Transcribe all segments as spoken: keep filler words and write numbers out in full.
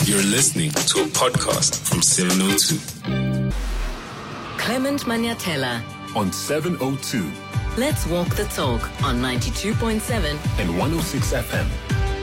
You're listening to a podcast from seven oh two. Clement Maniatella on seven oh two. Let's walk the talk on ninety-two point seven and one oh six F M.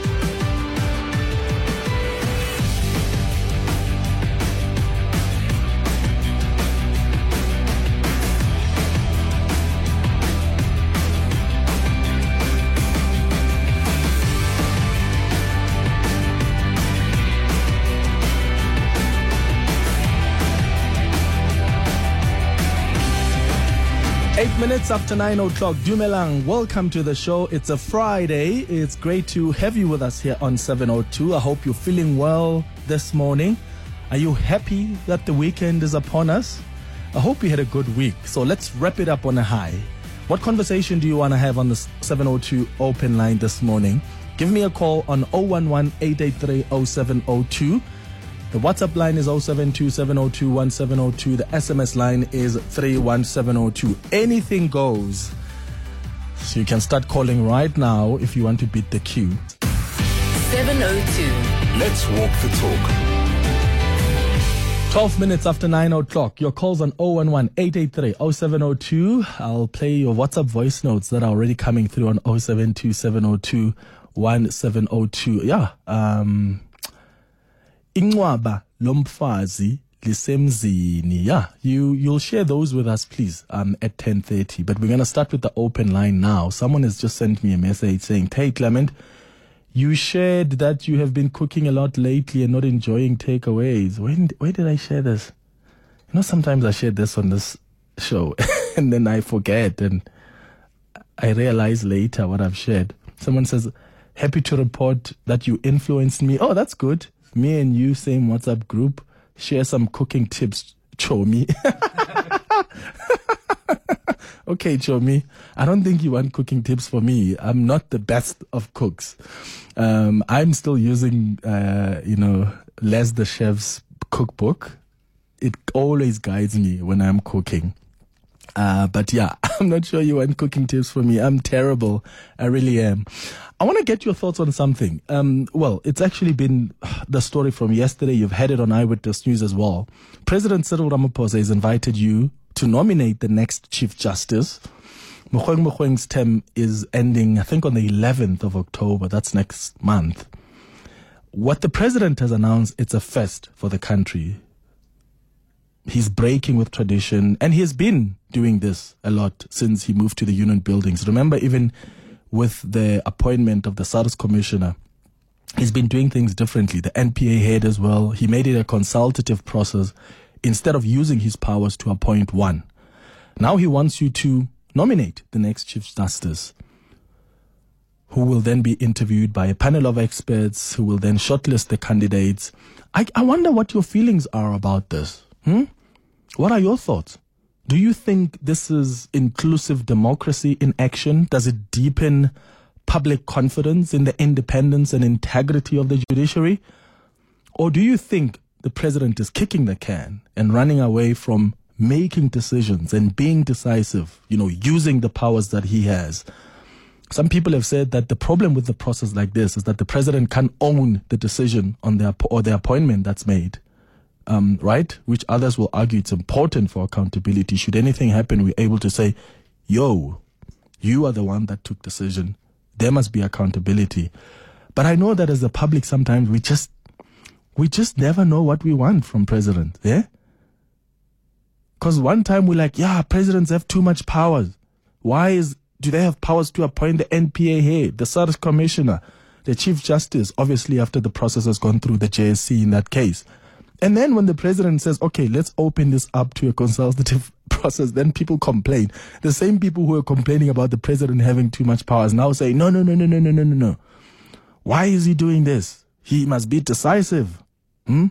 Eight minutes after nine o'clock, Dumelang, welcome to the show. It's a Friday. It's great to have you with us here on seven oh two. I hope you're feeling well this morning. Are you happy that the weekend is upon us? I hope you had a good week. So let's wrap it up on a high. What conversation do you want to have on the seven oh two open line this morning? Give me a call on oh one one, eight eight three, oh seven oh two. The WhatsApp line is oh seven two, seven oh two, one seven oh two. The S M S line is three one seven oh two. Anything goes. So you can start calling right now if you want to beat the queue. seven oh two. Let's walk the talk. twelve minutes after nine o'clock. Your calls on oh one one, eight eight three, oh seven oh two. I'll play your WhatsApp voice notes that are already coming through on oh seven two, seven oh two, one seven oh two. Yeah. Um... Inwaba lomfazi lisemzini. Yeah, you you'll share those with us, please. Um, at ten thirty. But we're gonna start with the open line now. Someone has just sent me a message saying, "Hey Clement, you shared that you have been cooking a lot lately and not enjoying takeaways." When where did I share this? You know, sometimes I share this on this show and then I forget and I realize later what I've shared. Someone says, "Happy to report that you influenced me." Oh, that's good. Me and you, same WhatsApp group, share some cooking tips, Chomi. Okay, Chomi, I don't think you want cooking tips for me. I'm not the best of cooks. Um, I'm still using, uh, you know, Les the Chef's cookbook. It always guides me when I'm cooking. Uh, but yeah, I'm not sure you want cooking tips for me. I'm terrible. I really am. I want to get your thoughts on something. Um, well, it's actually been the story from yesterday. You've had it on Eyewitness News as well. President Cyril Ramaphosa has invited you to nominate the next Chief Justice. Mogoeng Mogoeng's term is ending, I think, on the eleventh of October. That's next month. What the president has announced, it's a first for the country. He's breaking with tradition, and he has been doing this a lot since he moved to the union buildings. Remember, even with the appointment of the SARS commissioner, he's been doing things differently. The N P A head as well, he made it a consultative process instead of using his powers to appoint one. Now he wants you to nominate the next Chief Justice, who will then be interviewed by a panel of experts who will then shortlist the candidates. I, I wonder what your feelings are about this. Hmm? What are your thoughts? Do you think this is inclusive democracy in action? Does it deepen public confidence in the independence and integrity of the judiciary? Or do you think the president is kicking the can and running away from making decisions and being decisive, you know, using the powers that he has? Some people have said that the problem with the process like this is that the president can't own the decision on their or the appointment that's made. Um, right? Which others will argue it's important for accountability. Should anything happen, we're able to say, yo, you are the one that took decision. There must be accountability. But I know that as the public, sometimes we just, we just never know what we want from presidents. Yeah? Because one time we're like, yeah, presidents have too much powers. Why is, do they have powers to appoint the N P A head, the SARS commissioner, the Chief Justice, obviously after the process has gone through the J S C in that case? And then when the president says, okay, let's open this up to a consultative process, then people complain. The same people who are complaining about the president having too much powers now say, no, no, no, no, no, no, no, no, no. Why is he doing this? He must be decisive. Hmm?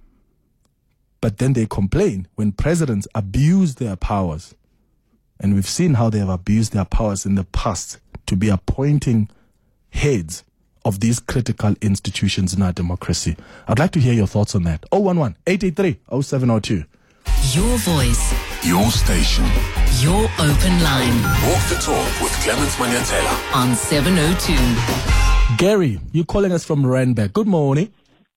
But then they complain when presidents abuse their powers. And we've seen how they have abused their powers in the past to be appointing heads of these critical institutions in our democracy. I'd like to hear your thoughts on that. oh one one, eight eight three, oh seven oh two. Your voice. Your station. Your open line. Walk the talk with Clement Maniatella on seven oh two. Gary, you're calling us from Randburg. Good morning.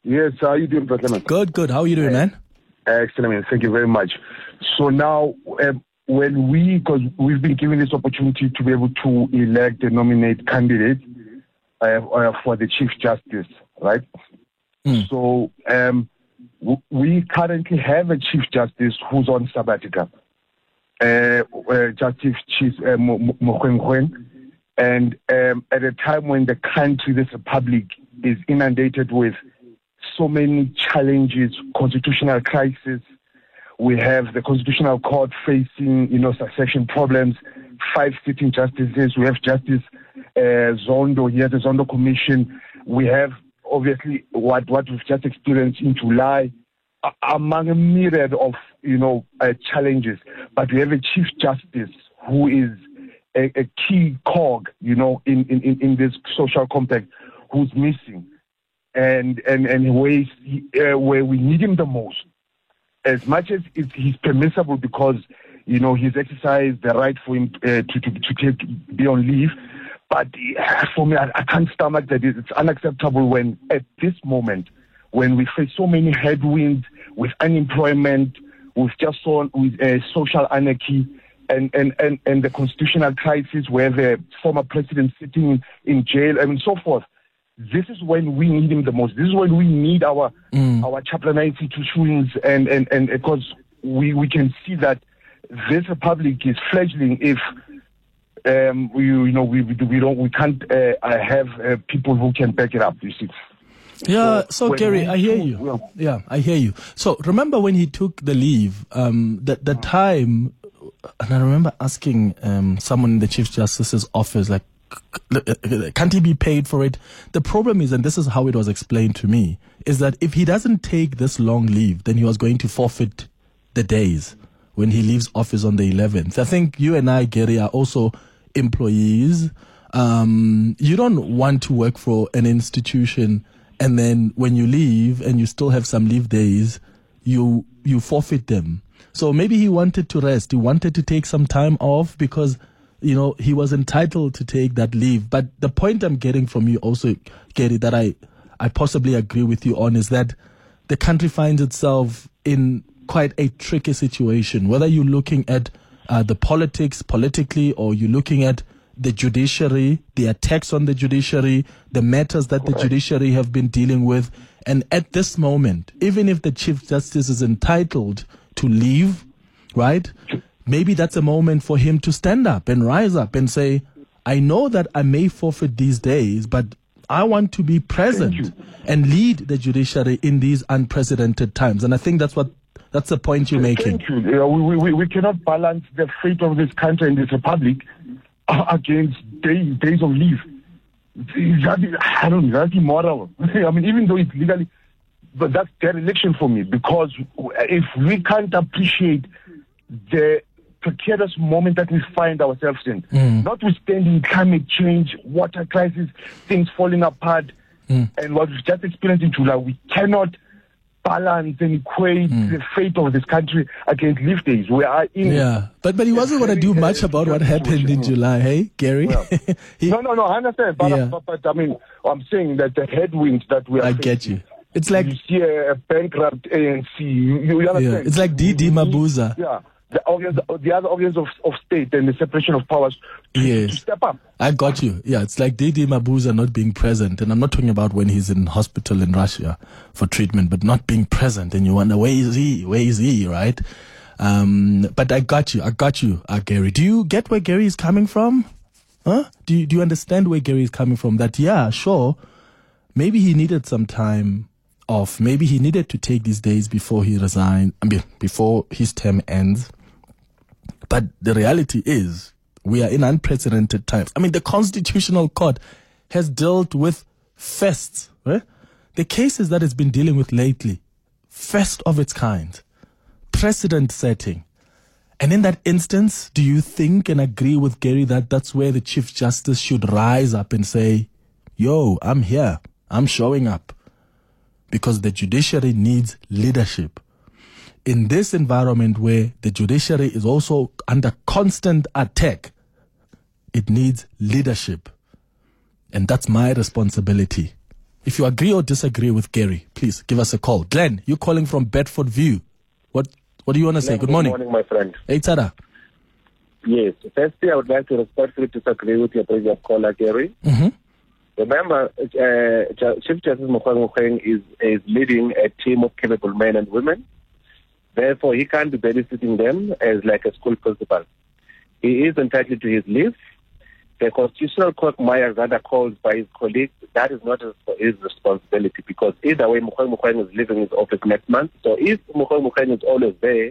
Yes, how are you doing, President? Good, good. How are you doing, man? Excellent, thank you very much. So now, uh, when we, because we've been given this opportunity to be able to elect and nominate candidates uh, uh, for the Chief Justice, right? Mm. So um, w- we currently have a Chief Justice who's on sabbatical, uh, uh, Justice Chief uh, Mogoeng. And um, at a time when the country, this republic, is inundated with so many challenges, constitutional crisis. We have the Constitutional Court facing, you know, succession problems, five sitting justices. We have Justice uh, Zondo here, the Zondo Commission. We have, obviously, what, what we've just experienced in July, uh, among a myriad of, you know, uh, challenges. But we have a Chief Justice who is a, a key cog, you know, in, in, in this social compact, who's missing. And and and ways uh, where we need him the most, as much as it's, he's permissible because you know he's exercised the right for him uh, to to to take be on leave. But uh, for me, I, I can't stomach that. It's unacceptable when at this moment, when we face so many headwinds with unemployment, we've just saw with uh, social anarchy and, and, and, and the constitutional crisis where the former president sitting in jail and so forth. This is when we need him the most. This is when we need our mm. our chaplain institutions, and and and because we, we can see that this republic is fledgling if um we you know we we don't we can't uh, have uh, people who can back it up. You see. Yeah. So, so Gary, we, I hear you. Well, yeah, I hear you. So remember when he took the leave, um, the the time, and I remember asking um someone in the Chief Justice's office, like, can't he be paid for it? The problem is, and this is how it was explained to me, is that if he doesn't take this long leave, then he was going to forfeit the days when he leaves office on the eleventh. I think you and I, Gary, are also employees. Um, you don't want to work for an institution and then when you leave and you still have some leave days, you you forfeit them. So maybe he wanted to rest. He wanted to take some time off because you know, he was entitled to take that leave. But the point I'm getting from you also, Gary, that I, I possibly agree with you on is that the country finds itself in quite a tricky situation. Whether you're looking at uh, the politics politically or you're looking at the judiciary, the attacks on the judiciary, the matters that the judiciary have been dealing with. And at this moment, even if the Chief Justice is entitled to leave, right? Maybe that's a moment for him to stand up and rise up and say, I know that I may forfeit these days, but I want to be present and lead the judiciary in these unprecedented times. And I think that's what that's the point you're making. Thank you. Yeah, we, we, we cannot balance the fate of this country and this republic against days, days of leave. That, I don't know, that's immoral. I mean, even though it's legally, but that's dereliction for me, because if we can't appreciate the precarious moment that we find ourselves in, mm. notwithstanding climate change, water crisis, things falling apart, mm. and what we've just experienced in July, we cannot balance and equate mm. the fate of this country against leave days. We are in. Yeah, but but he wasn't going to do much about what happened in July, hey, Gary? Well, he, no, no, no, I understand. But, yeah. but, but I mean, I'm saying that the headwinds that we are I facing, get you. It's like you see a bankrupt A N C. You, you understand? Yeah, it's like Didi Mabuza. Yeah. The, organs, the other organs of, of state and the separation of powers to, yes. to step up. I got you. Yeah, it's like Didi Mabuza not being present. And I'm not talking about when he's in hospital in Russia for treatment, but not being present. And you wonder, where is he? Where is he, right? Um, but I got you. I got you, uh, Gary. Do you get where Gary is coming from? Huh? Do you, do you understand where Gary is coming from? That, yeah, sure, maybe he needed some time off. Maybe he needed to take these days before he resigned, I mean, before his term ends. But the reality is we are in unprecedented times. I mean, the Constitutional Court has dealt with firsts, right? The cases that it's been dealing with lately, first of its kind, precedent setting. And in that instance, do you think and agree with Gary that that's where the Chief Justice should rise up and say, yo, I'm here, I'm showing up? Because the judiciary needs leadership. In this environment where the judiciary is also under constant attack, it needs leadership. And that's my responsibility If you agree or disagree with Gary, please give us a call. Glenn, you're calling from Bedford View. What What do you want to say? Good morning. Good morning, my friend. Hey, Tada. Yes. Firstly, I would like to respectfully disagree with your previous caller, Gary. Mm-hmm. Remember, uh, Chief Justice Mogoeng Mogoeng is, is leading a team of capable men and women. Therefore, he can't be babysitting them as like a school principal. He is entitled to his leave. The constitutional quagmire that are called by his colleagues, that is not his responsibility, because either way, Mogoeng Mogoeng is leaving his office next month. So if Mogoeng Mogoeng is always there,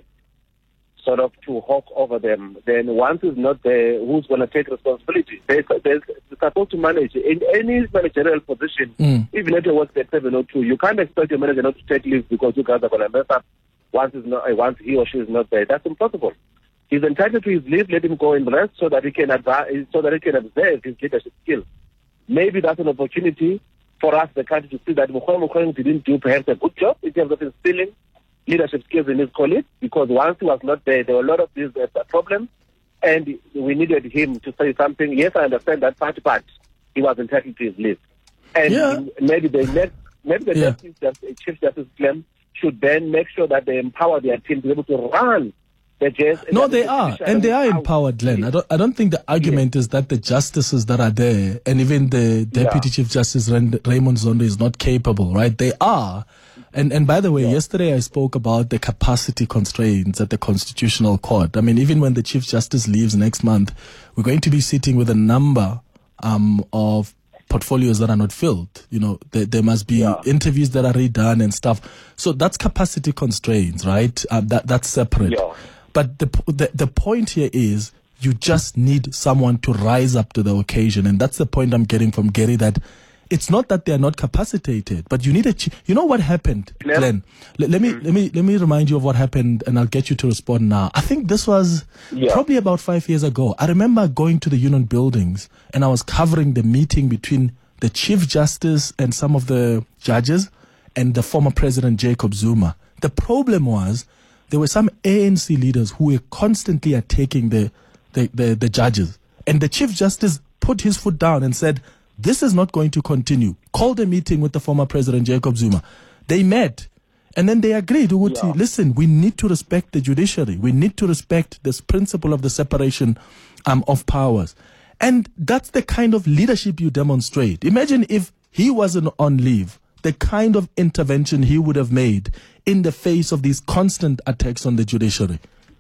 sort of to hawk over them, then once he's not there, who's going to take responsibility? They're, they're supposed to manage. In any managerial position, Mm. even if you work at seven oh two, you can't expect your manager not to take leave because you guys are going to mess up once, he's not, once he or she is not there. That's impossible. He's entitled to his leave. Let him go and rest so that he can advise, so that he can observe his leadership skills. Maybe that's an opportunity for us, the country, to see that Mogoeng Mogoeng didn't do perhaps a good job in terms of instilling leadership skills in his colleagues, because once he was not there, there were a lot of these uh, problems, and we needed him to say something. Yes, I understand that part, but he was entitled to his leave. And Yeah. maybe the next, maybe the Yeah. next Chief Justice, Chief Justice Clem should then make sure that they empower their team to be able to run the J S. No, they are, and they are empowered, Glenn. I don't. I don't think the argument is that the justices that are there, and even the Deputy Yeah. Chief Justice Ren- Raymond Zondo is not capable, right? They are. And and by the way, yesterday I spoke about the capacity constraints at the Constitutional Court. I mean, even when the Chief Justice leaves next month, we're going to be sitting with a number um, of portfolios that are not filled. You know, there, there must be Yeah. interviews that are redone and stuff. So that's capacity constraints, right? Um, that that's separate. Yeah. But the, the the point here is you just need someone to rise up to the occasion, and that's the point I'm getting from Gary, that it's not that they are not capacitated, but you need a. Ch- you know what happened, Yeah. Glenn? Let, let me let me let me remind you of what happened, and I'll get you to respond now. I think this was Yeah. probably about five years ago. I remember going to the union buildings, and I was covering the meeting between the Chief Justice and some of the judges, and the former President Jacob Zuma. The problem was there were some A N C leaders who were constantly attacking the, the, the, the judges. And the Chief Justice put his foot down and said, this is not going to continue. Called a meeting with the former President Jacob Zuma. They met. And then they agreed, Uguti, Yeah. listen, we need to respect the judiciary. We need to respect this principle of the separation um, of powers. And that's the kind of leadership you demonstrate. Imagine if he wasn't on leave, the kind of intervention he would have made in the face of these constant attacks on the judiciary.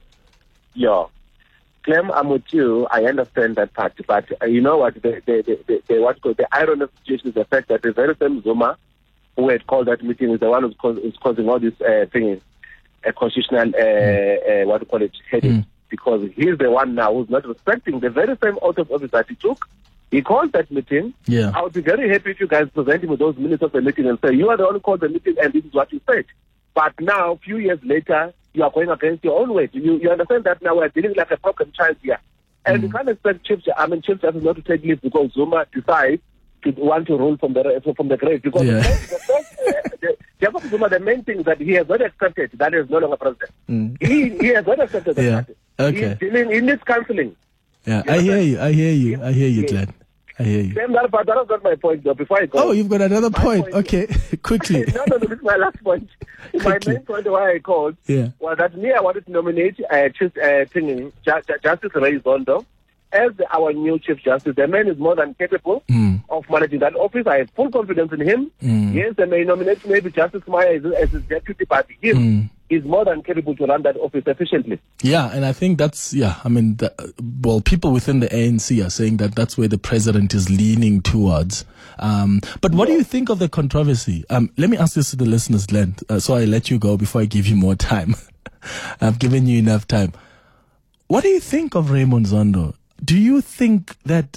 Yeah. Clem, I'm with you. I understand that part. But uh, you know what? The, the, the, the, the, what the irony of the situation is the fact that the very same Zuma who had called that meeting is the one who's, cause, who's causing all this uh, thing, a constitutional, uh, mm. uh, what do you call it, headache. Mm. Because he's the one now who's not respecting the very same oath of office that he took. He called that meeting. Yeah. I would be very happy if you guys present him with those minutes of the meeting and say, you are the one who called the meeting and this is what you said. But now, a few years later, you are going against your own weight. You, you understand that now we're dealing like a broken child here. And mm. you can't expect Chief, I mean, Chief Justice not to take leave because Zuma decides to want to rule from the from the grave. Because yeah. the first, the first, uh, the, Jacob Zuma, the main thing is that he has not accepted that he is no longer president. Mm. He, he has not accepted yeah. that. Okay. He's dealing, he needs counseling. Yeah, I hear you. I hear you. I hear you, Glenn. I hear you. Same that, but that was not my point, though. Before I go. Oh, you've got another point. point. Okay, quickly. no, no, no, this is my last point. My main point why I called yeah. was that me, I wanted to nominate uh, Chief, uh, thing, Justice Ray Zondo as our new Chief Justice. The man is more than capable mm. of managing that office. I have full confidence in him. Mm. Yes, they may nominate maybe Justice Maya as, as his deputy, but him mm. is more than capable to run that office efficiently. Yeah, and I think that's, yeah, I mean, the, well, people within the A N C are saying that that's where the president is leaning towards. Um, but what yeah. do you think of the controversy? Um, let me ask this to the listeners, Glenn, uh, so I let you go before I give you more time. I've given you enough time. What do you think of Raymond Zondo? Do you think that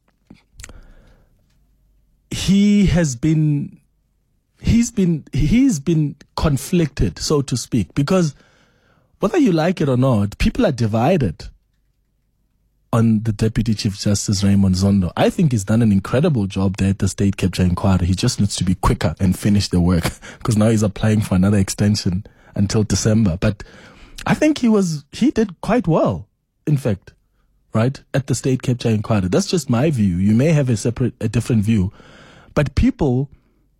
he has been, he's been, he's been conflicted, so to speak, because whether you like it or not, people are divided on the Deputy Chief Justice Raymond Zondo. I think he's done an incredible job there at the State Capture Inquiry. He just needs to be quicker and finish the work because now he's applying for another extension until December. But I think he was, he did quite well, in fact, right, at the State Capture Inquiry. That's just my view. You may have a separate, a different view. But people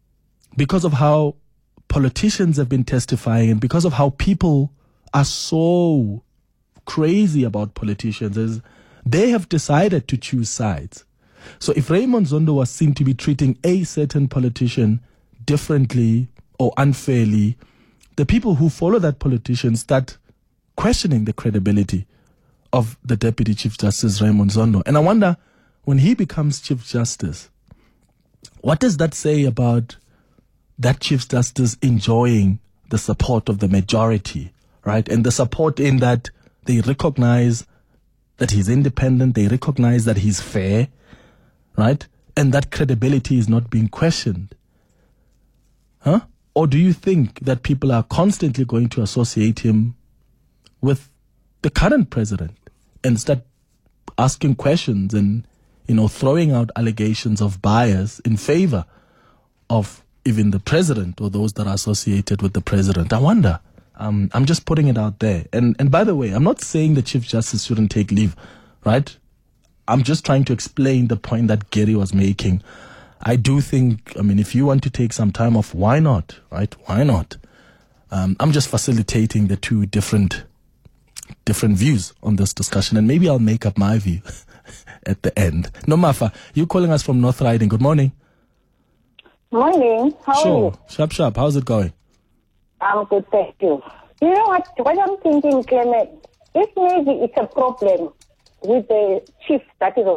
because of how politicians have been testifying and because of how people are so crazy about politicians, is they have decided to choose sides. So if Raymond Zondo was seen to be treating a certain politician differently or unfairly, the people who follow that politician start questioning the credibility of the Deputy Chief Justice Raymond Zondo. And I wonder, when he becomes Chief Justice, what does that say about that Chief Justice enjoying the support of the majority, right? And the support in that they recognize that he's independent, they recognize that he's fair, right? And that credibility is not being questioned. Huh? Or do you think that people are constantly going to associate him with the current president and start asking questions and, you know, throwing out allegations of bias in favor of even the president or those that are associated with the president? I wonder. Um, I'm just putting it out there. And and by the way, I'm not saying the Chief Justice shouldn't take leave, right? I'm just trying to explain the point that Gary was making. I do think, I mean, if you want to take some time off, why not, right? Why not? Um, I'm just facilitating the two different different views on this discussion, and maybe I'll make up my view at the end. Nomafa, you calling us from North Riding. Good morning. Morning. How sure. are you? Sharp, sharp. How's it going? I'm good, thank you. You know what? What I'm thinking, Clement, if maybe it's a problem with the chief that is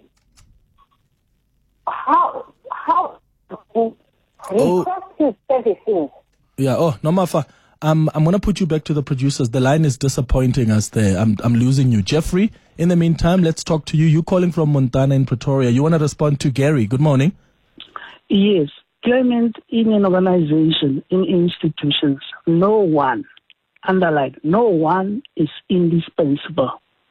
how how to request his services. Yeah. Oh, Nomafa. Um, I'm going to put you back to the producers. The line is disappointing us there. I'm I'm losing you. Jeffrey, in the meantime, let's talk to you. You calling from Montana in Pretoria. You want to respond to Gary. Good morning. Yes. Clement, in an organization, in institutions, no one, underline, no one is indispensable.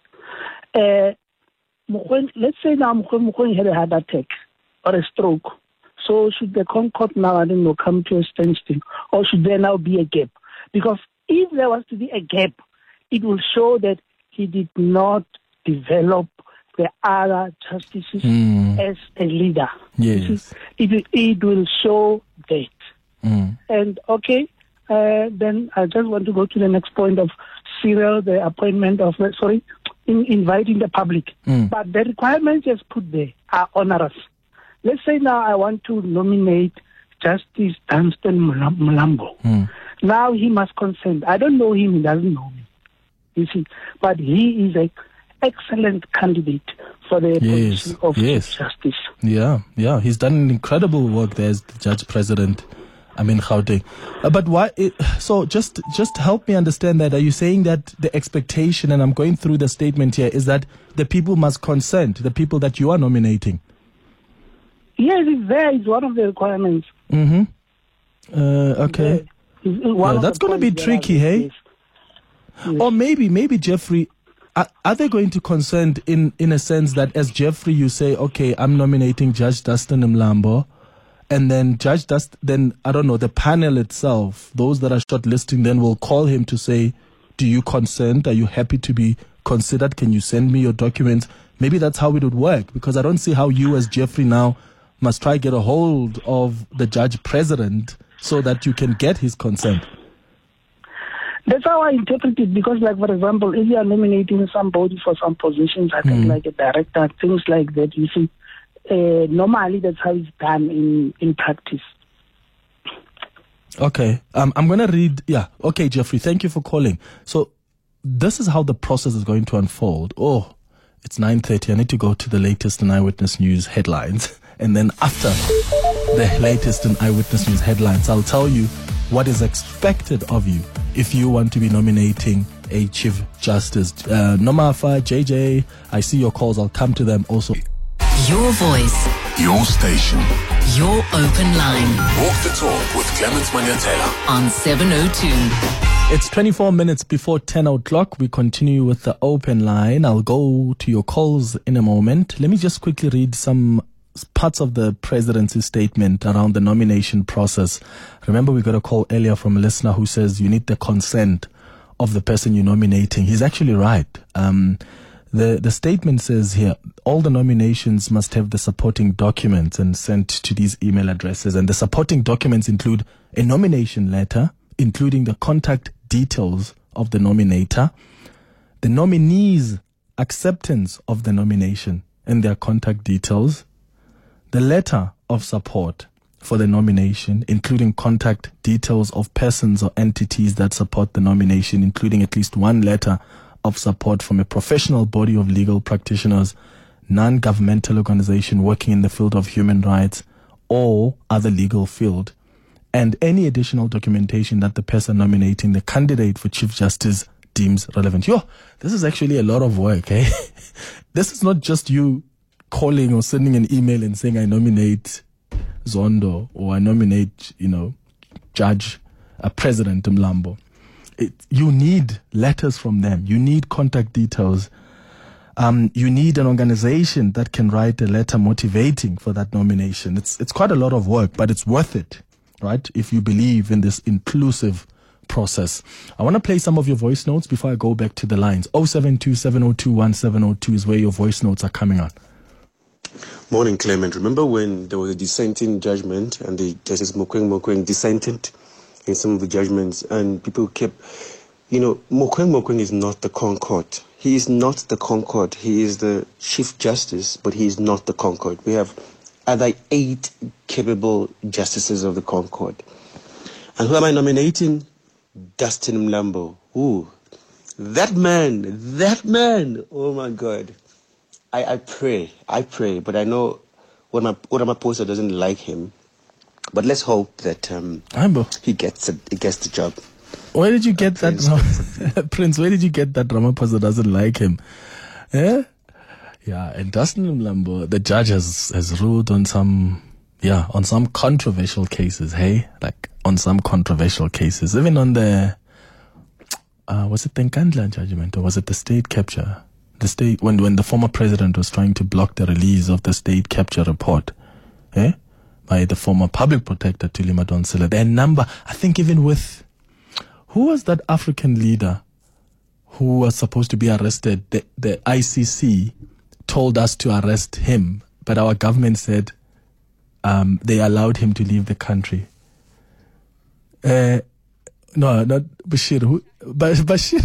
Uh, when, let's say now Mukhwe had a heart attack or a stroke. So should the Concord now, I don't know, come to a standstill, or should there now be a gap? Because if there was to be a gap, it will show that he did not develop the other justices mm. as a leader. Yes. It, it will show that. Mm. And okay, uh, then I just want to go to the next point of Cyril, the appointment of, uh, sorry, in inviting the public. Mm. But the requirements just put there are onerous. Let's say now I want to nominate Justice Dunstan Mlambo. Mm. Now he must consent. I don't know him, he doesn't know me. You see, but he is an excellent candidate for the yes. position of yes. Chief Justice. Yeah, yeah. He's done incredible work there as the Judge President. I mean, Gauteng. Uh, but why? It, so just just help me understand that. Are you saying that the expectation, and I'm going through the statement here, is that the people must consent, the people that you are nominating? Yes, it's there. It's one of the requirements. Mm-hmm. Uh, okay. Yeah, that's going to be tricky, hey? Yes. Yes. Or maybe, maybe Jeffrey, are, are they going to consent in, in a sense that as Jeffrey, you say, okay, I'm nominating Judge Dunstan Mlambo, and then Judge Dust, then, I don't know, the panel itself, those that are shortlisting, then will call him to say, do you consent? Are you happy to be considered? Can you send me your documents? Maybe that's how it would work, because I don't see how you as Jeffrey now must try to get a hold of the Judge President so that you can get his consent. That's how I interpret it, because, like, for example, if you are nominating somebody for some positions, I think, mm. like a director, things like that, you see, uh, normally that's how it's done in, in practice. Okay. Um, I'm going to read, yeah. Okay, Jeffrey, thank you for calling. So this is how the process is going to unfold. Oh, it's nine thirty. I need to go to the latest in Eyewitness News headlines. And then after the latest in Eyewitness News headlines, I'll tell you what is expected of you if you want to be nominating a Chief Justice. Uh, Nomafa, J J, I see your calls. I'll come to them also. Your voice. Your station. Your open line. Walk the talk with Clements Manyatela on seven oh two. It's twenty-four minutes before ten o'clock. We continue with the open line. I'll go to your calls in a moment. Let me just quickly read some parts of the presidency statement around the nomination process. Remember, we got a call earlier from a listener who says you need the consent of the person you're nominating. He's actually right. Um, The the statement says here, all the nominations must have the supporting documents and sent to these email addresses. And the supporting documents include a nomination letter, including the contact details of the nominator, the nominee's acceptance of the nomination and their contact details, the letter of support for the nomination, including contact details of persons or entities that support the nomination, including at least one letter of support from a professional body of legal practitioners, non-governmental organization working in the field of human rights or other legal field, and any additional documentation that the person nominating the candidate for Chief Justice deems relevant. Yo, this is actually a lot of work, eh? This is not just you calling or sending an email and saying, I nominate Zondo or I nominate, you know, Judge, uh, President Mlambo. It, you need letters from them. You need contact details. Um, you need an organization that can write a letter motivating for that nomination. It's it's quite a lot of work, but it's worth it, right? If you believe in this inclusive process. I want to play some of your voice notes before I go back to the lines. oh seven two, seven oh two, one seven oh two is where your voice notes are coming on. Morning, Clement. Remember when there was a dissenting judgment and the Justice Mokoeng Mokoeng dissented in some of the judgments, and people kept, you know, Mokoeng Mokoeng is not the Concord. He is not the Concord. He is the Chief Justice, but he is not the Concord. We have other eight capable justices of the Concord. And who am I nominating? Dustin Mlambo. Ooh, that man, that man. Oh my God. I, I pray, I pray, but I know what my what my poster doesn't like him. But let's hope that um, he gets a, he gets the job. Where did you get uh, that, Prince? Prince, where did you get that Ramaphosa doesn't like him? Yeah? Yeah, and Dustin Mlambo, the judge has, has ruled on some, yeah, on some controversial cases, hey? Like, on some controversial cases. Even on the, uh, was it the Nkandla judgment or was it the state capture? The state, when, when the former president was trying to block the release of the state capture report, eh? By the former public protector, Thuli Madonsela. Their number, I think even with, who was that African leader who was supposed to be arrested? The, the I C C told us to arrest him, but our government said um, they allowed him to leave the country. Uh, no, not Bashir. Who, Bashir.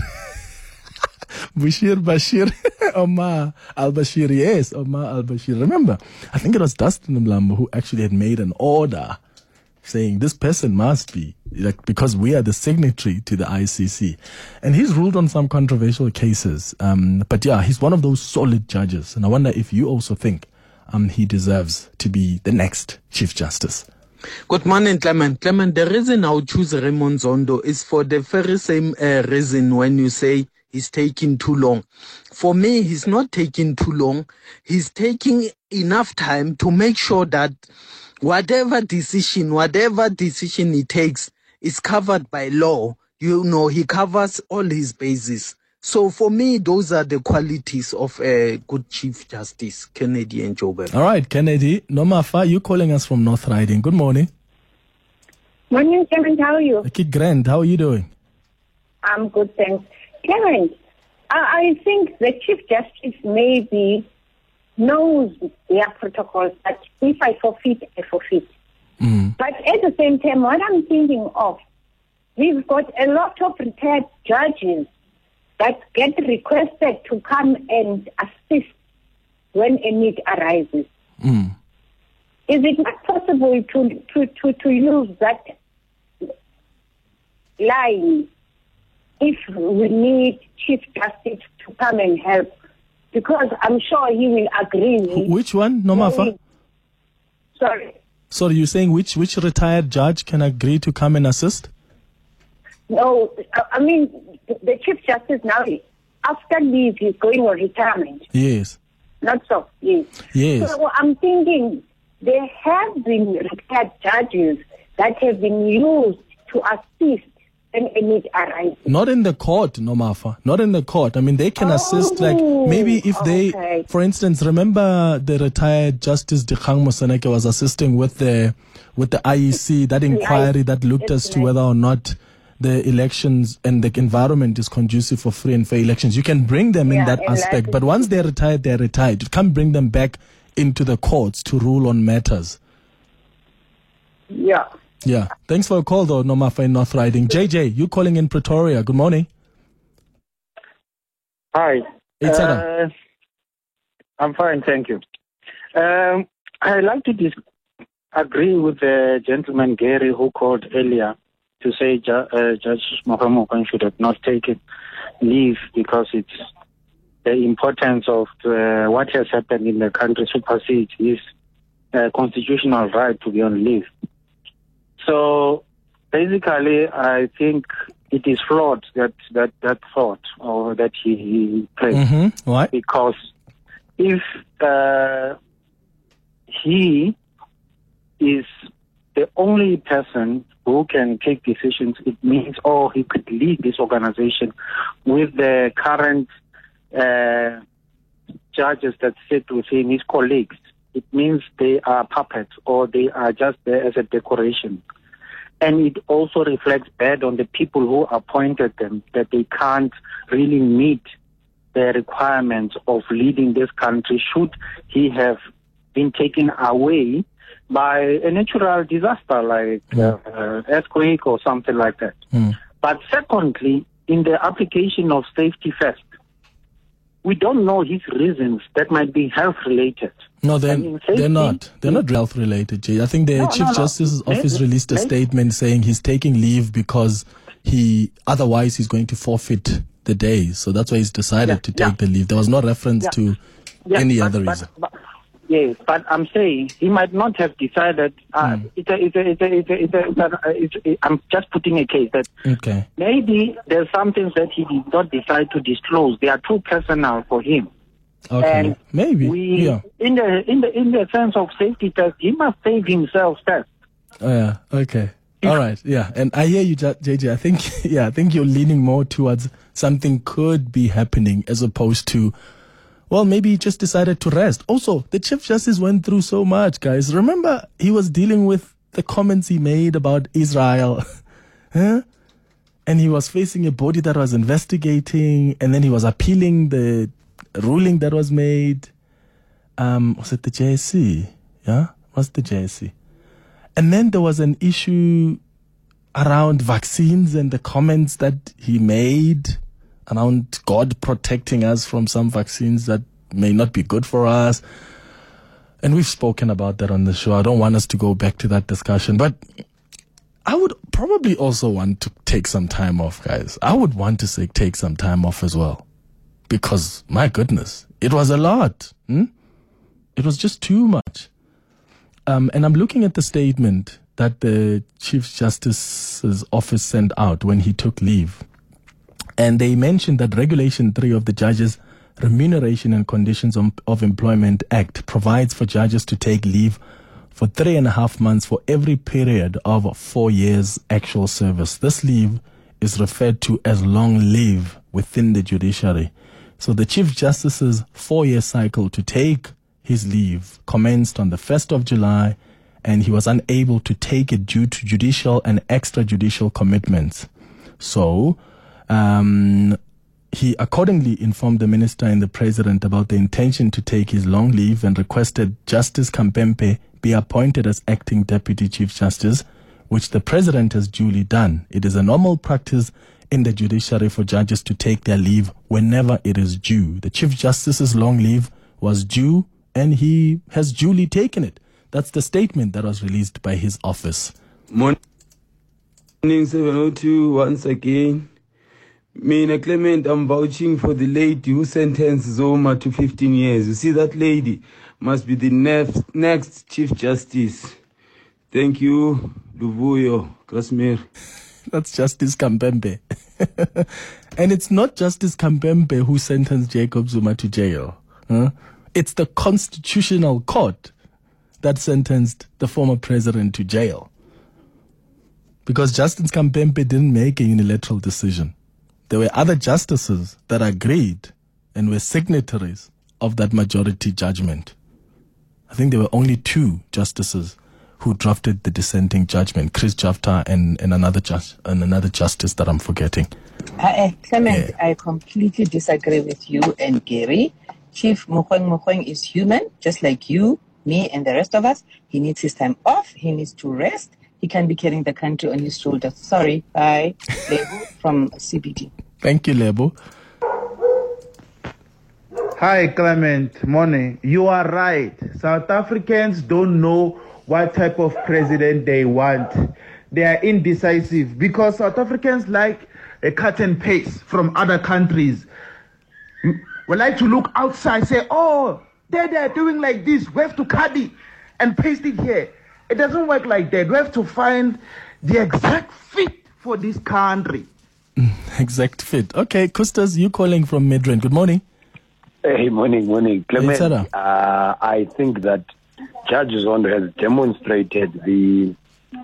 Bashir, Bashir, Omar al-Bashir, yes, Omar al-Bashir. Remember, I think it was Dustin Mlambo who actually had made an order saying this person must be, like, because we are the signatory to the I C C. And he's ruled on some controversial cases. Um, but yeah, he's one of those solid judges. And I wonder if you also think um, he deserves to be the next Chief Justice. Good morning, Clement. Clement, the reason I would choose Raymond Zondo is for the very same uh, reason when you say he's taking too long. For me, he's not taking too long. He's taking enough time to make sure that whatever decision, whatever decision he takes is covered by law. You know, he covers all his bases. So for me, those are the qualities of a good Chief Justice, Kennedy and Joburg. All right, Kennedy. Nomafa, you calling us from North Riding. Good morning. Morning, Clement. How are you? Kid Grant, how are you doing? I'm good, thanks. Clement, I, I think the Chief Justice maybe knows their protocols, that if I forfeit, I forfeit. Mm. But at the same time, what I'm thinking of, we've got a lot of retired judges that get requested to come and assist when a need arises. Mm. Is it not possible to, to, to, to use that line if we need Chief Justice to come and help? Because I'm sure he will agree. Which one, Nomafa? Sorry. Sorry, you're saying which, which retired judge can agree to come and assist? No, I mean, the Chief Justice now, after leave, he's going on retirement. Yes. Not so, yes. Yes. So I'm thinking there have been retired judges that have been used to assist when a need arises. Not in the court, Nomafa. Not in the court. I mean, they can oh, assist, like, maybe if they, okay. for instance, remember the retired Justice Dikgang Moseneke was assisting with the with the I E C, that inquiry that looked as to whether or not the elections and the environment is conducive for free and fair elections, you can bring them in Yeah, that and aspect. that But is- once they're retired, they're retired. You can't bring them back into the courts to rule on matters. Yeah. Yeah. Thanks for a call, though, Nomafa in North Riding. J J, you calling in Pretoria. Good morning. Hi. It's Adam. Uh, I'm fine, thank you. Um, I'd like to dis- agree with the gentleman Gary who called earlier to say Ju- uh, Judge Mokweng should have not taken leave because it's the importance of uh, what has happened in the country supersedes his uh, constitutional right to be on leave. So basically, I think it is flawed that that, that thought or that he, he placed. Mm-hmm. Why? Because if uh, he is the only person who can take decisions, it means, oh, he could lead this organization with the current uh, judges that sit with him, his colleagues. It means they are puppets or they are just there as a decoration. And it also reflects bad on the people who appointed them, that they can't really meet the requirements of leading this country should he have been taken away by a natural disaster like uh, uh, earthquake or something like that. Mm. But secondly, in the application of safety first, we don't know his reasons that might be health related. No, they're, And in safety- they're not. They're not health related, Jay. I think the No, Chief no, no. Justice's office Maybe- released a maybe- statement saying he's taking leave because he otherwise he's going to forfeit the days. So that's why he's decided Yeah, to take yeah. the leave. There was no reference Yeah. to Yeah, any but- other but- reason. but- Yes, but I'm saying he might not have decided. Uh, Mm. it's a, it's a, it's a, it's a, it's a, it's a, it's a, I'm just putting a case that Okay. maybe there's some things that he did not decide to disclose. They are too personal for him. Okay. And Maybe. We, yeah. in the in the in the sense of safety first, he must save himself first. Oh, yeah. Okay. All right. Yeah. And I hear you, J- JJ. I think, yeah, I think you're leaning more towards something could be happening as opposed to, well, maybe he just decided to rest. Also, the Chief Justice went through so much, guys. Remember, he was dealing with the comments he made about Israel. huh? And he was facing a body that was investigating, and then he was appealing the ruling that was made. Um, was it the J S C? Yeah? Was it the J S C? And then there was an issue around vaccines and the comments that he made around God protecting us from some vaccines that may not be good for us. And we've spoken about that on the show. I don't want us to go back to that discussion, but I would probably also want to take some time off, guys. I would want to say take some time off as well, because my goodness, it was a lot. Hmm? It was just too much. Um, and I'm looking at the statement that the Chief Justice's office sent out when he took leave. And they mentioned that Regulation three of the Judges' Remuneration and Conditions of, of Employment Act provides for judges to take leave for three and a half months for every period of four years actual service. This leave is referred to as long leave within the judiciary. So the Chief Justice's four-year cycle to take his leave commenced on the first of July, and he was unable to take it due to judicial and extrajudicial commitments. So um, he accordingly informed the minister and the president about the intention to take his long leave and requested Justice Khampempe be appointed as acting deputy chief justice, which the president has duly done. It is a normal practice in the judiciary for judges to take their leave whenever it is due. The chief justice's long leave was due, and he has duly taken it. That's the statement that was released by his office. Morning, seven oh two, once again. Mina Clement, I'm vouching for the lady who sentenced Zoma to fifteen years. You see, that lady must be the next, next Chief Justice. Thank you, Luvuyo, Krasmir. That's Justice Khampempe. And it's not Justice Khampempe who sentenced Jacob Zuma to jail. Huh? It's the Constitutional Court that sentenced the former president to jail. Because Justice Khampempe didn't make a unilateral decision. There were other justices that agreed and were signatories of that majority judgment. I think there were only two justices who drafted the dissenting judgment, Chris Jafta and, and another judge and another justice that I'm forgetting. Uh, Clement, yeah. I completely disagree with you and Gary. Chief Mogoeng Mogoeng is human, just like you, me, and the rest of us. He needs his time off. He needs to rest. He can't be carrying the country on his shoulders. Sorry. Bye. Lebo from C B D. Thank you, Lebo. Hi, Clement. Morning. You are right. South Africans don't know what type of president they want. They are indecisive because South Africans like a cut and paste from other countries. We like to look outside, say, oh, they they're doing like this. We have to cut it and paste it here. It doesn't work like that. We have to find the exact fit for this country. Exact fit. Okay, Kustas, you calling from Midrand. Good morning. Hey, morning, morning. Clement, uh, I think that Judge Zondo has demonstrated the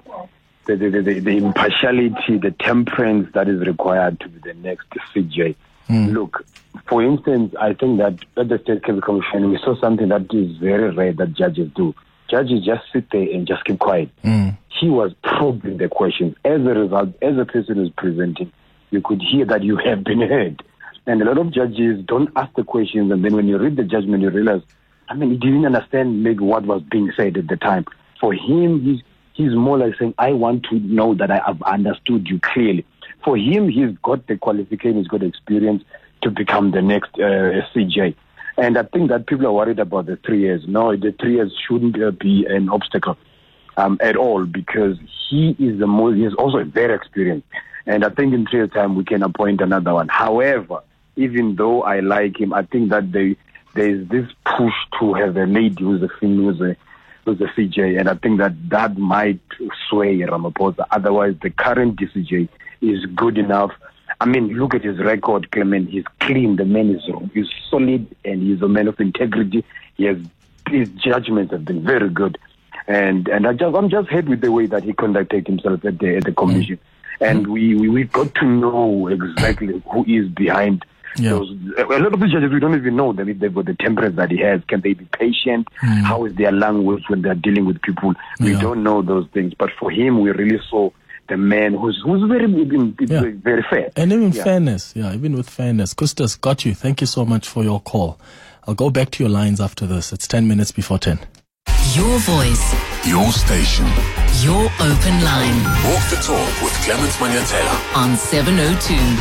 the, the, the the impartiality, the temperance that is required to be the next C J. Mm. Look, for instance, I think that at the State Cabinet Commission, we saw something that is very rare that judges do. Judges just sit there and just keep quiet. Mm. He was probing the questions. As a result, as the person is presenting, you could hear that you have been heard. And a lot of judges don't ask the questions, and then when you read the judgment, you realize, I mean, he didn't understand maybe what was being said at the time. For him, he's, he's more like saying, I want to know that I have understood you clearly. For him, he's got the qualification, he's got the experience to become the next uh, C J. And I think that people are worried about the three years. No, the three years shouldn't uh, be an obstacle um, at all, because he is the most, he's also very experienced. And I think in three years' time, we can appoint another one. However, even though I like him, I think that they, there is this push to have a lady who's a female, who's a, who's a C J. And I think that that might sway Ramaphosa. Otherwise, the current D C J is good enough. I mean, look at his record, Clement. He's clean. The man is, is solid, and he's a man of integrity. He has, his judgments have been very good. And and I just, I'm just happy with the way that he conducted himself at the, at the commission. Mm-hmm. And we, we, we got to know exactly who is behind yeah. those. A lot of the judges, we don't even know them, if they've got the temperance that he has. Can they be patient? Mm. How is their language when they're dealing with people? We yeah. don't know those things. But for him, we really saw the man who's who's very yeah. very fair. And even yeah. fairness, yeah, even with fairness. Kustas, got you. Thank you so much for your call. I'll go back to your lines after this. It's ten minutes before ten. Your voice. Your station. Your open line. Walk the talk with Clement Maniatela. On seven oh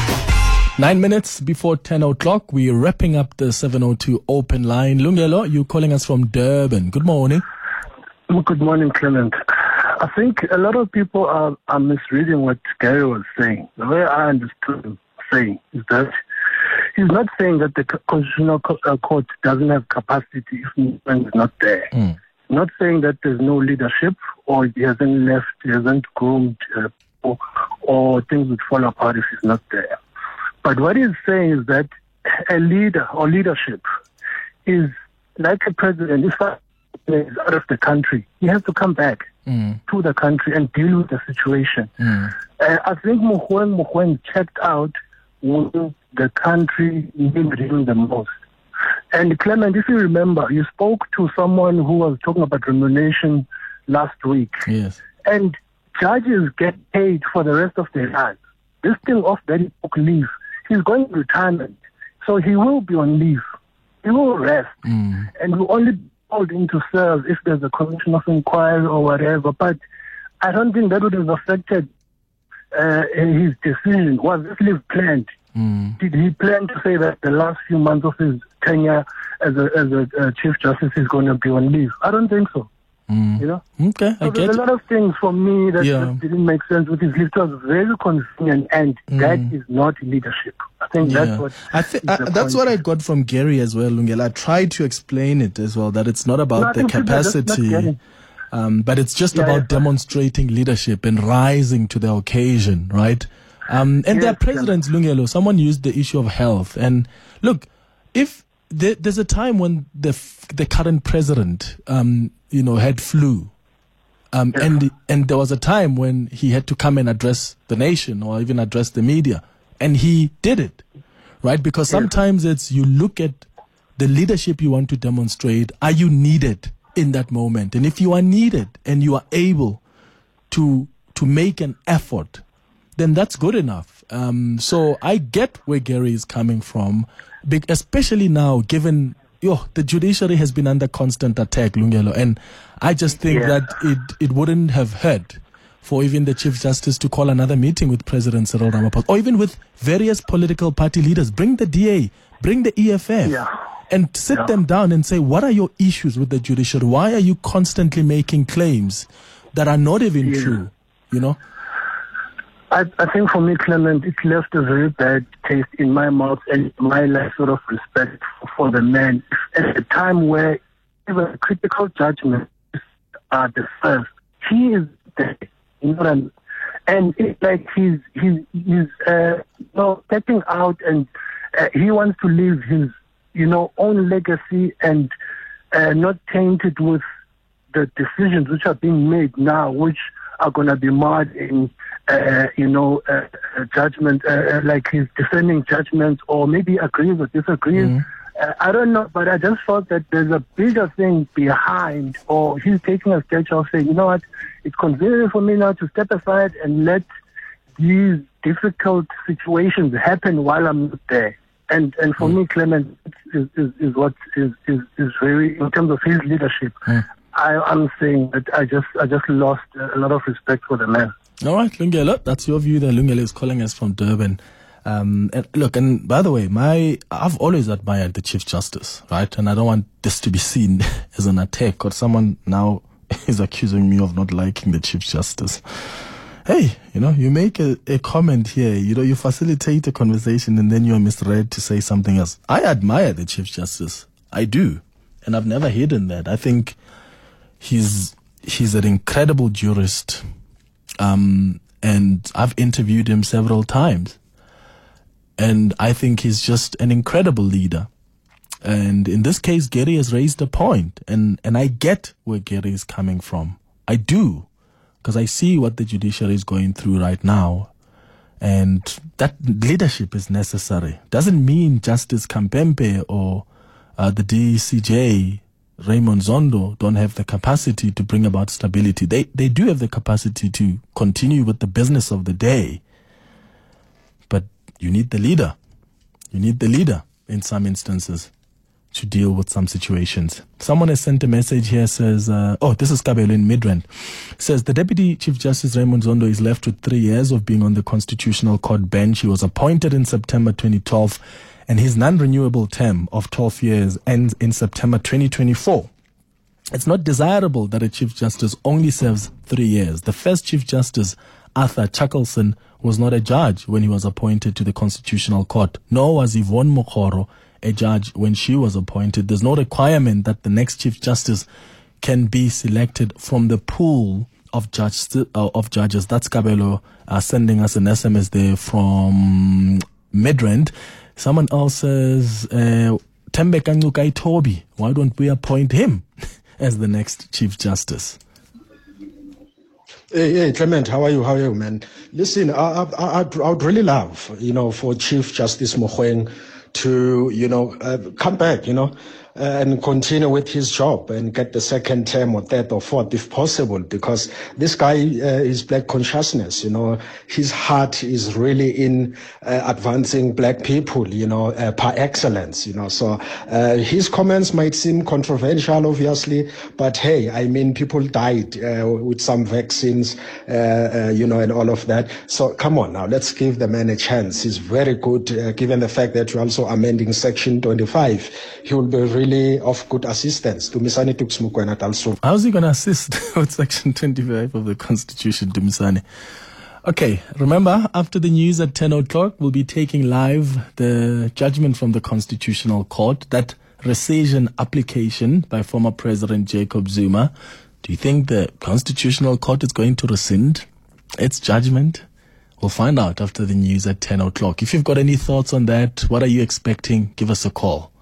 two. Nine minutes before ten o'clock, we're wrapping up the seven oh two open line. Lungelo, you're calling us from Durban. Good morning. Good morning, Clement. I think a lot of people are, are misreading what Gary was saying. The way I understood him saying is that he's not saying that the Constitutional Court doesn't have capacity if Mogoeng is not there. Mm. Not saying that there's no leadership or he hasn't left, he hasn't groomed, uh, or, or things would fall apart if he's not there. But what he's saying is that a leader or leadership is like a president. If is out of the country, he has to come back mm. to the country and deal with the situation. Mm. Uh, I think Mogoeng Mogoeng checked out when the country needed him the most. And Clement, if you remember, you spoke to someone who was talking about remuneration last week. Yes. And judges get paid for the rest of their lives. This thing off that he took leave, he's going to retirement. So he will be on leave. He will rest. Mm. And will only called in to serve if there's a commission of inquiry or whatever. But I don't think that would have affected uh, his decision. Was this leave planned? Mm. Did he plan to say that the last few months of his tenure as a as a uh, Chief Justice is going to be on leave? I don't think so. Mm. You know? Okay, so I there's get a lot of things for me that, yeah. that didn't make sense with his leave. It was very convenient, and mm. that is not leadership. I think yeah. that's what I think uh, that's what I got from Gary as well, Lungela. I tried to explain it as well, that it's not about no, the capacity, um, but it's just yeah, about yeah. demonstrating leadership and rising to the occasion, right? Um, and yes, there are presidents, yeah. Lungelo. Someone used the issue of health, and look, if there, there's a time when the f- the current president, um, you know, had flu. Um, yeah. and and there was a time when he had to come and address the nation or even address the media, and he did it, right? Because sometimes yeah. it's you look at the leadership you want to demonstrate. Are you needed in that moment. And if you are needed and you are able to to make an effort, then that's good enough. Um, so I get where Gary is coming from, big, especially now, given yo, the judiciary has been under constant attack, Lungelo, and I just think Yeah. that it, it wouldn't have hurt for even the Chief Justice to call another meeting with President Cyril Ramaphosa, or even with various political party leaders. Bring the D A, bring the E F F, Yeah. and sit Yeah. them down and say, what are your issues with the judiciary? Why are you constantly making claims that are not even Yeah. true? You know? I, I think for me, Clement, it left a very bad taste in my mouth and my like, sort of respect for the man. At the time where even critical judgments are the first, he is there. You know what I mean? And it's like he's he's he's uh, you know, stepping out, and uh, he wants to leave his you know own legacy and uh, not tainted with the decisions which are being made now, which are going to be marred in uh, you know uh, uh, judgment, uh, like his discerning judgments, or maybe agrees or disagrees. Mm-hmm. Uh, I don't know, but I just felt that there's a bigger thing behind, or he's taking a stage of saying, you know what, it's convenient for me now to step aside and let these difficult situations happen while I'm not there. And and for mm. me, Clement is, is, is what is, is, is very, in terms of his leadership, mm. I, I'm saying that I just I just lost a lot of respect for the man. All right, Lungelo, that's your view there. Lungelo is calling us from Durban. Um, and look, and by the way, my I've always admired the Chief Justice, right? And I don't want this to be seen as an attack, or someone now is accusing me of not liking the Chief Justice. Hey, you know, you make a, a comment here, you know, you facilitate a conversation and then you're misread to say something else. I admire the Chief Justice. I do. And I've never hidden that. I think he's he's an incredible jurist. Um, and I've interviewed him several times. And I think he's just an incredible leader. And in this case, Gary has raised a point, and, and I get where Gary is coming from. I do, because I see what the judiciary is going through right now. And that leadership is necessary. Doesn't mean Justice Khampepe or uh, the D C J, Raymond Zondo, don't have the capacity to bring about stability. They, they do have the capacity to continue with the business of the day. But you need the leader. You need the leader in some instances to deal with some situations. Someone has sent a message here, says, uh, oh, this is Kabelo in Midrand. Says, the Deputy Chief Justice Raymond Zondo is left with three years of being on the Constitutional Court bench. He was appointed in September twenty twelve, and his non-renewable term of twelve years ends in September twenty twenty-four. It's not desirable that a Chief Justice only serves three years. The first Chief Justice, Arthur Chuckelson, was not a judge when he was appointed to the Constitutional Court, nor was Yvonne Mokgoro a judge when she was appointed. There's no requirement that the next Chief Justice can be selected from the pool of judge, uh, of judges. That's Kabelo uh, sending us an S M S there from Midrand. Someone else says, uh, Tembe Kangukai Toby, why don't we appoint him as the next Chief Justice? Hey, hey, Clement, how are you? How are you, man? Listen, I, I, I, I would really love, you know, for Chief Justice Mogoeng to, you know, uh, come back, you know, uh, and continue with his job and get the second term or third or fourth if possible, because this guy uh, is black consciousness, you know, his heart is really in uh, advancing black people, you know, uh, par excellence, you know, so uh, his comments might seem controversial, obviously, but hey, I mean, people died uh, with some vaccines, uh, uh, you know, and all of that. So come on now, let's give the man a chance. He's very good, uh, given the fact that you're also amending Section twenty-five. He will be really of good assistance to Misani Tuxmukwena also. How's he going to assist with Section twenty-five of the Constitution, Dumisani? Okay, remember, after the news at ten o'clock, we'll be taking live the judgment from the Constitutional Court, that rescission application by former President Jacob Zuma. Do you think the Constitutional Court is going to rescind its judgment? We'll find out after the news at ten o'clock. If you've got any thoughts on that, what are you expecting? Give us a call.